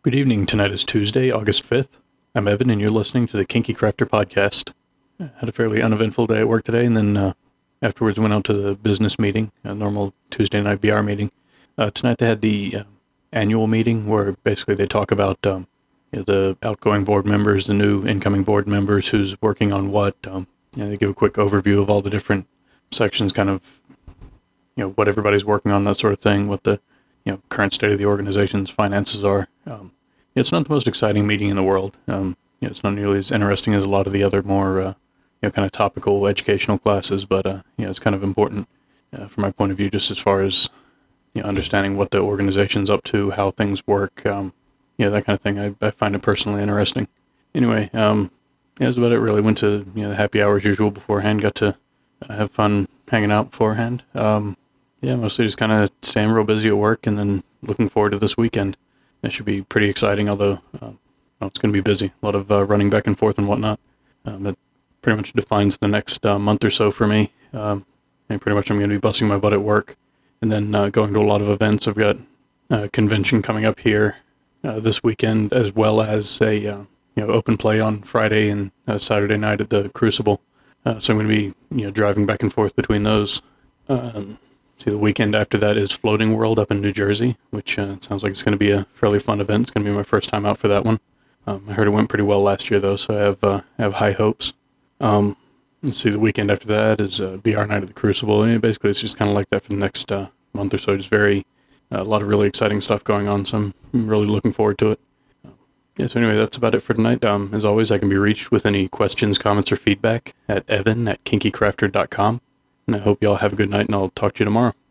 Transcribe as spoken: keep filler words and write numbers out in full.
Good evening. Tonight is Tuesday, August fifth. I'm Evan, and you're listening to the Kinky Crafter Podcast. I had a fairly uneventful day at work today, and then uh, afterwards went out to the business meeting, a normal Tuesday night B R meeting. Uh, tonight they had the uh, annual meeting where basically they talk about um, you know, the outgoing board members, the new incoming board members, who's working on what. Um, you know, they give a quick overview of all the different sections, kind of, you know, what everybody's working on, that sort of thing, what the you know, current state of the organization's finances are. Um, it's not the most exciting meeting in the world. Um, you know, it's not nearly as interesting as a lot of the other more, uh, you know, kind of topical educational classes, but, uh, you know, it's kind of important uh, from my point of view, just as far as, you know, understanding what the organization's up to, how things work, um, you know, that kind of thing. I, I find it personally interesting. Anyway, um, yeah, that's about it, really. Went to, you know, the happy hour as usual beforehand, got to uh, have fun hanging out beforehand. Um, Yeah, mostly just kind of staying real busy at work and then looking forward to this weekend. It should be pretty exciting, although uh, well, it's going to be busy. A lot of uh, running back and forth and whatnot. Um, that pretty much defines the next uh, month or so for me. Um, and pretty much I'm going to be busting my butt at work and then uh, going to a lot of events. I've got a convention coming up here uh, this weekend, as well as a uh, you know open play on Friday and uh, Saturday night at the Crucible. Uh, so I'm going to be you know driving back and forth between those. Um, See, the weekend after that is Floating World up in New Jersey, which uh, sounds like it's going to be a fairly fun event. It's going to be my first time out for that one. Um, I heard it went pretty well last year, though, so I have uh, have high hopes. Um, let's see, the weekend after that is uh, B R Night at the Crucible. And basically, it's just kind of like that for the next uh, month or so. Just very, uh, a lot of really exciting stuff going on, so I'm really looking forward to it. Um, yeah, so anyway, that's about it for tonight. Um, as always, I can be reached with any questions, comments, or feedback at evan at kinky crafter dot com. And I hope you all have a good night, and I'll talk to you tomorrow.